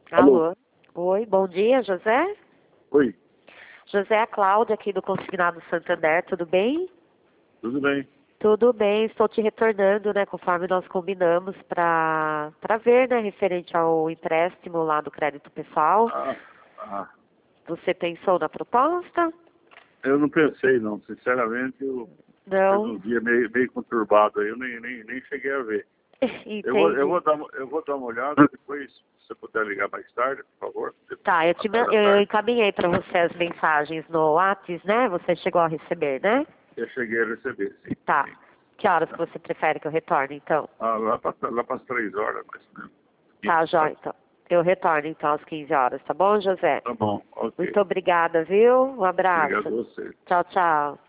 Alô? Alô? Oi, bom dia, José? Oi, José, a Cláudia aqui do Consignado Santander, tudo bem? tudo bem? Tudo bem, estou te retornando, né, conforme nós combinamos para ver, né, referente ao empréstimo lá do crédito pessoal. Ah, ah, Você pensou na proposta? eu não pensei não, sinceramente, eu tive Não? um dia meio conturbado aí, eu nem cheguei a ver. Entendi. Eu vou dar uma olhada, depois, se você puder ligar mais tarde, por favor, Tá, à tarde da eu tarde. encaminhei para você as mensagens no Whats, né? Você chegou a receber, né? Eu cheguei a receber, sim. Tá. Sim. Que horas que você prefere que eu retorne, então? Ah, lá para as 3 horas, mais ou menos. Tá, 15 jóia, horas. então. Eu retorno, então, às 15 horas, tá bom, José? Tá bom, Muito ok. obrigada, viu? Um Obrigado a abraço. você. Tchau, tchau.